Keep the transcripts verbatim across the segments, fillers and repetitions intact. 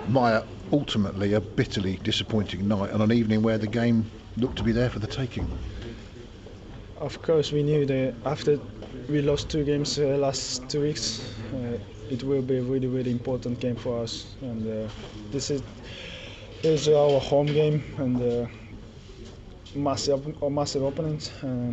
Maya, ultimately a bitterly disappointing night on an evening where the game looked to be there for the taking. Of course, we knew that after we lost two games uh, last two weeks, uh, it will be a really, really important game for us. And uh, this is is our home game and uh, massive, a massive opponent. Uh,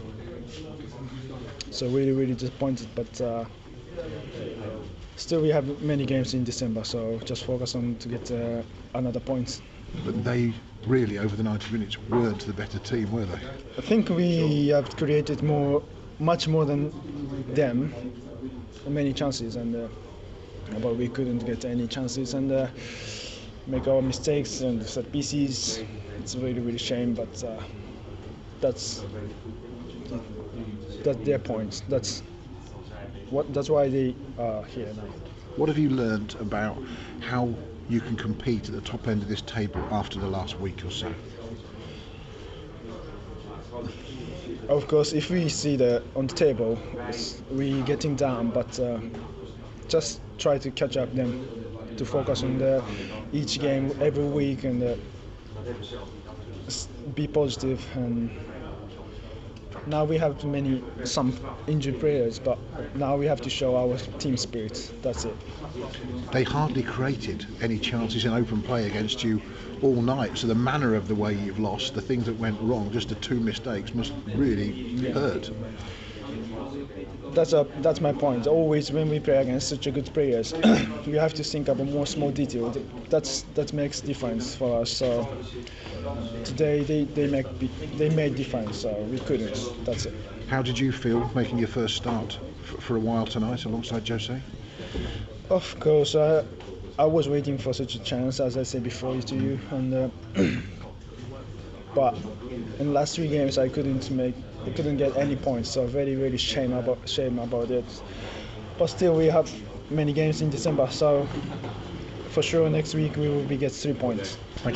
so really, really disappointed. But uh, still, we have many games in December. So just focus on to get uh, another point. But they really, over the ninety minutes, weren't the better team, were they? I think we have created more, much more than them, many chances, and uh, but we couldn't get any chances and uh, make our mistakes and set pieces. It's really, really shame, but uh, that's that's their point. That's what. That's why they are here now. What have you learnt about how you can compete at the top end of this table after the last week or so? Of course, if we see the on the table, we getting down, but uh, just try to catch up them, to focus on the each game every week and uh, be positive. And now we have many some injured players, but now we have to show our team spirit. That's it. They hardly created any chances in open play against you all night, so the manner of the way you've lost, the things that went wrong, just the two mistakes, must really yeah. hurt. That's a, that's my point. Always when we play against such a good players, we have to think about more small detail. That's that makes difference for us. So today they, they make they made difference, so we couldn't. That's it. How did you feel making your first start for, for a while tonight alongside Jose? Of course, I I was waiting for such a chance, as I said before to you, and uh, but in the last three games I couldn't make. I couldn't get any points, so very, very shame about shame about it. But still, we have many games in December, so for sure next week we will be get three points. Thank